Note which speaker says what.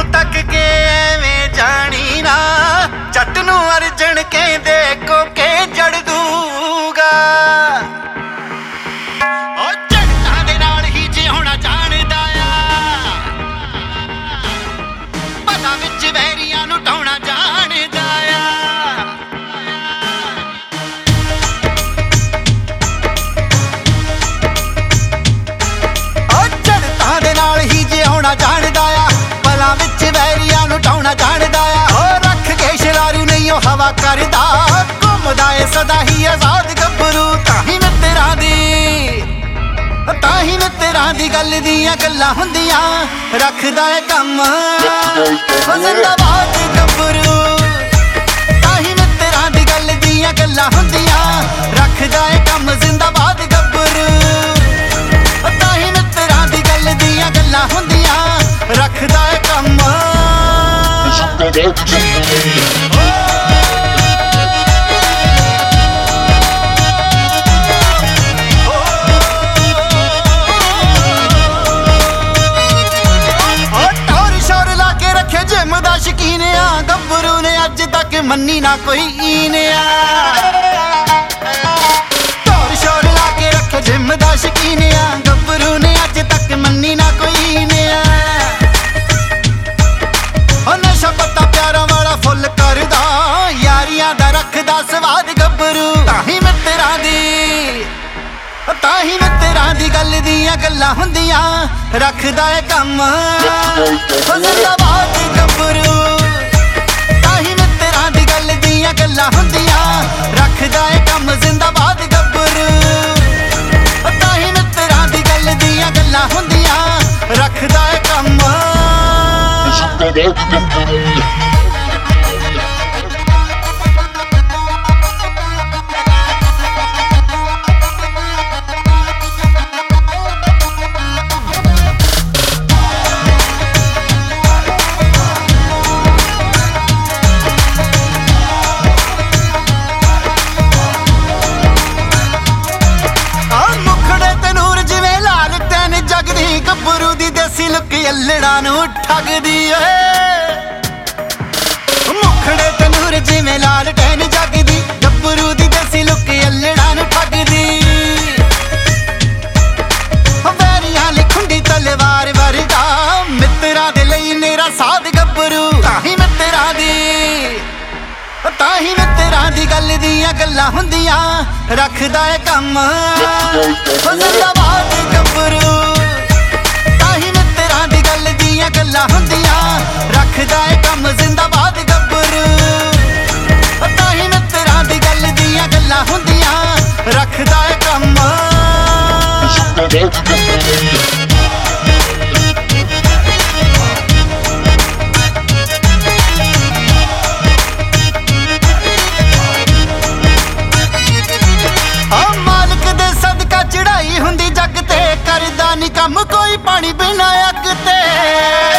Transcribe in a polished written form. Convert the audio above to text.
Speaker 1: तक के एवें जानी ना जट नूं अर्जन कहंदे कोके जड़ दूगा ओ जट्टां दे नाल ही जिउणा जाणदा आ पता विच वैरियां नूं ढाउणा जाणदा आ ओ जट्टां दे नाल ही जिउणा जाणदा आ पलां विच वैरियां नूं ढाउणा जाणदा आ ओ रख के शरारू नहीं ओ हवा करदा घुमदा ए सदा ही आजाद गभरू ताही मित्तरां दी गल दियां गल्लां हुंदियां रखदा ए कम ओ जिंदाबाद गभरू ताही मित्तरां दी गल दियां गल्लां हुंदियां रखदा ए कम जिंदाबाद गभरू ताही मित्तरां दी गल दियां गल्लां हुंदियां रखदा ए कम जिम दा शकीन आ गभरू ने अज तक मन्नी ना कोई ईन टोर शोर ला के रखे जिम दा शकीन आ गभरू ने अज तक मन्नी ना कोई ईन नशा पत्ता प्यारा वाला फुल करदा यारियां दा रखदा स्वाद गभरू ताही मित्तरां दी गल दियां गल्लां हुंदियां रखदा ए कम ओ जिंदाबाद गभरू ताही मित्तरां दी गल दियां गल्लां हुंदियां रखदा ए कम जिंदाबाद गभरू ताही मित्तरां दी गल दियां गल्लां हुंदियां रखदा ए कम गभरू दी देसी लुक अल्लड़ा नूं ठगदी मुखड़े तनूर जिवें लाल टैन जगदी गभरू दी देसी लुक अल्लड़ा नूं ठगदी वैरियां ली खुंडी तलवार वर्गा मित्तरां दे लई मेरा साथ गभरू ताही मित्तरां दी गल दियां गल्लां हुंदियां रखदा ए कम ओ जिंदाबाद गभरू गल्लां हुंदियां रखदा ए कम जिंदाबाद गभरू ताही मित्तरां दी गल दियां गल्लां हुंदियां रखदा ए कम मालिक दे सदका चढ़ाई हुंदी जग ते करदा नी कम कोई पानी बिना अग ते